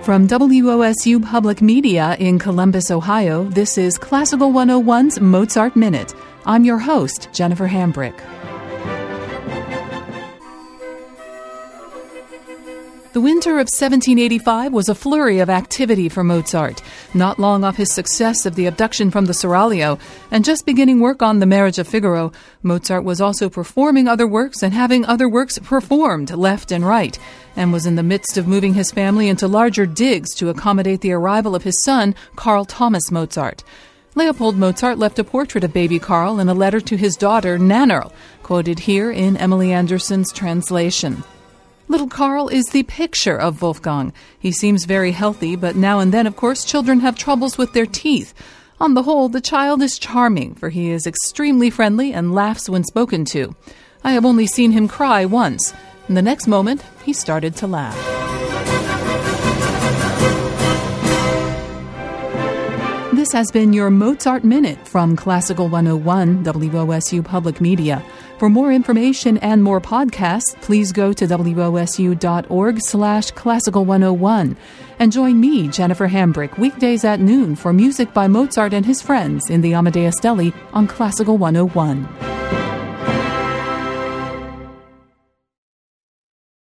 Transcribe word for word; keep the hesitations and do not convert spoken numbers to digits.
From W O S U Public Media in Columbus, Ohio, this is Classical one oh one's Mozart Minute. I'm your host, Jennifer Hambrick. The winter of seventeen eighty-five was a flurry of activity for Mozart. Not long off his success of the abduction from the Seraglio, and just beginning work on The Marriage of Figaro, Mozart was also performing other works and having other works performed left and right, and was in the midst of moving his family into larger digs to accommodate the arrival of his son, Carl Thomas Mozart. Leopold Mozart left a portrait of baby Carl in a letter to his daughter, Nannerl, quoted here in Emily Anderson's translation. Little Carl is the picture of Wolfgang. He seems very healthy, but now and then, of course, children have troubles with their teeth. On the whole, the child is charming, for he is extremely friendly and laughs when spoken to. I have only seen him cry once, and the next moment, he started to laugh. This has been your Mozart Minute from Classical one oh one, W O S U Public Media. For more information and more podcasts, please go to W O S U dot org slash classical one oh one. And join me, Jennifer Hambrick, weekdays at noon for music by Mozart and his friends in the Amadeus Deli on Classical one oh one.